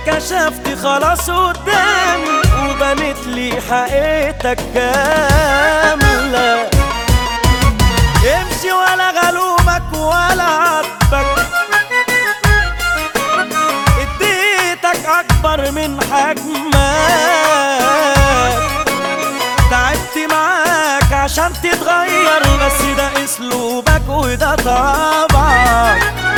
كشفت خلاص قدامي وبنت لي حقيقتك كاملة. امشي ولا غلومك ولا عاتبك، اديتك اكبر من حجمك. تعبت معاك عشان تتغير بس ده اسلوبك وده طبعك.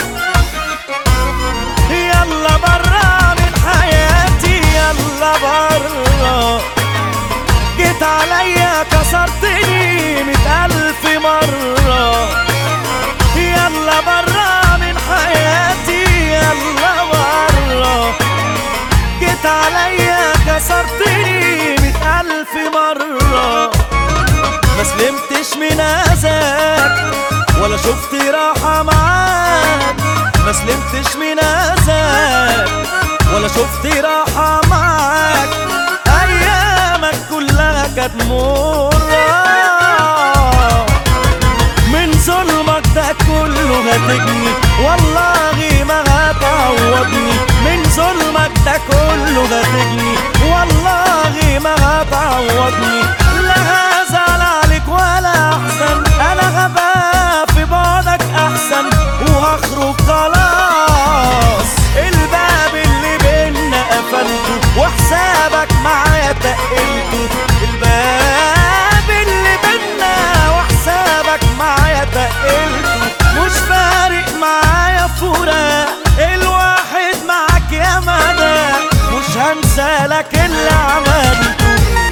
يلا برا من حياتي يلا برا، جيت عليا كسرتني 100,000 مرة. يلا برا من حياتي يلا برا، جيت عليا كسرتني 100,000 مرة. ما سلمتش من اذاك ولا شفت راحة معاك، ما سلمتش من اذاك ولا شفت راحة معاك. ايامك كلها كانت مرة، من ظلمك ده كله هتجني والله ما هتعوضني. من ظلمك ده كله هتجني والله ما هتعوضني. لا هزعل عليك ولا احزن، انا غبا في بعدك احسن وهخرج خلاص. الباب اللي بينا قفلته وحسابك معايا تقلته. الباب اللي بينا وحسابك معايا تقلته. مش فارق معايا فراق الواحد معاك يا مدى، مش هنسى لك اللي عملته.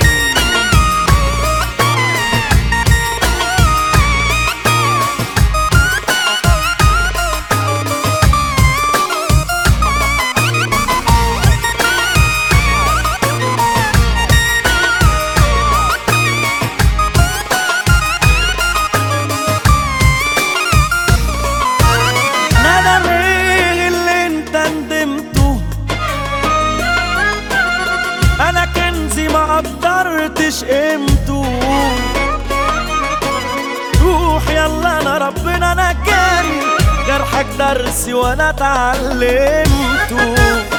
أنا كنزي ما قدرتش قيمته. روح يلا أنا ربنا نجاني، جرحك درسي وأنا اتعلمته.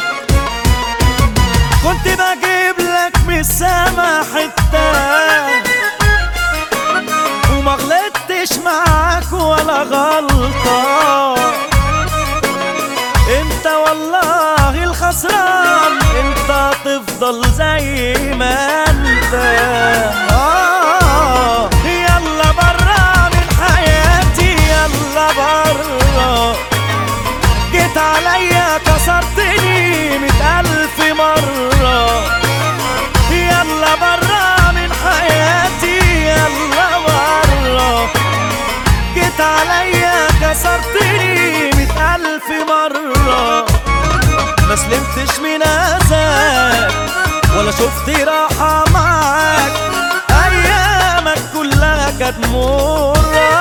كنت بجيب لك من السما حتة وما غلطتش معاك ولا غلطة. انت والله الخسران، انت تفضل زي ما انت. يلا برا من حياتي يلا برا، جيت عليا كسرتني 100,000 مرة. يلا برا من حياتي يلا برا، جيت عليا كسرتني 100,000 مرة. ما سلمتش من اذاك ولا شفت راحة معاك. ايامك كلها كانت مرة،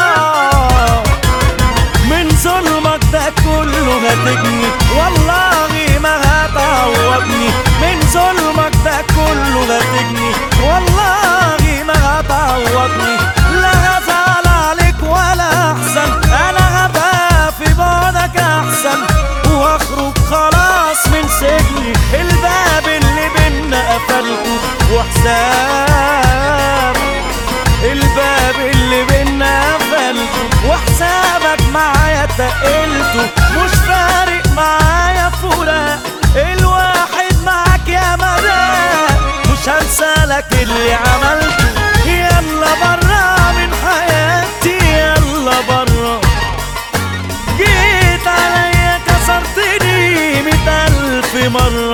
من ظلمك ده كله هتجني والله ما هتعوضني. من ظلمك ده كله هتجني والله ما هتعوضني. لا هزعل عليك ولا احزن، انا غبا في بعدك احسن وهخرج خلاص من سجني. الباب اللي بينا قفلته وحساب، الباب اللي بينا قفلته وحسابك معايا تقلته. مش فارق معايا فراق الواحد معاك يا مدى، مش هنسى لك اللي عملته. يلا برا من حياتي يلا برا، جيت عليا كسرتني 100,000 مرة.